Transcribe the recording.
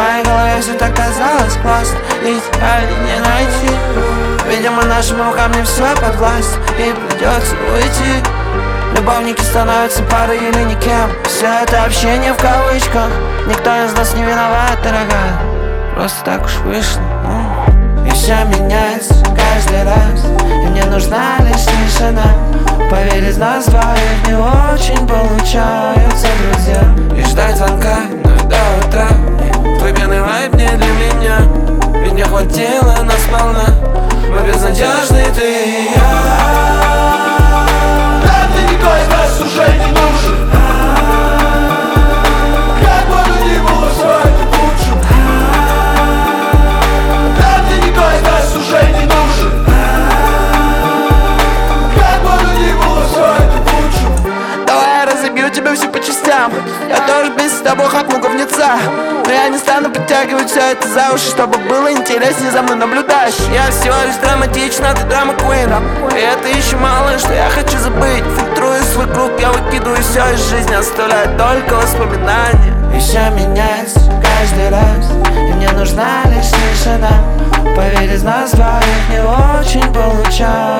моей голове все так казалось классно, идеально не найти. Видимо, нашим рукам не все под власть, и придется уйти. Любовники становятся парой или никем. Все это общение в кавычках. Никто из нас не виноват, дорогая, просто так уж вышло. И все меняется каждый раз, и мне нужна лишь тишина. Поверь, из нас двоих не очень получаются друзья. И ждать звонка вновь до утра. Твой пьяный вайб не для меня, ведь не хватило нас сполна. Мы безнадежны, ты и я. Никто из нас уже не нужен. Как бы ни было, все это к лучшему. Да, мне никто из нас уже не нужен. Как бы ни было, все это к лучшему. Давай я разобью тебя все по частям. Я тоже без тобой хапну говнеца. Но я не стану подтягивать все это за уши, чтобы было интереснее за мной наблюдаешь. Я всего лишь драматична, ты драма квин. И это еще мало, что я хочу забыть. Фильтрую свой круг, я выкидываю все из жизни, оставляю только воспоминания. И все меняется каждый раз, и мне нужна лишь тишина. Поверь, из нас двоих не очень получается.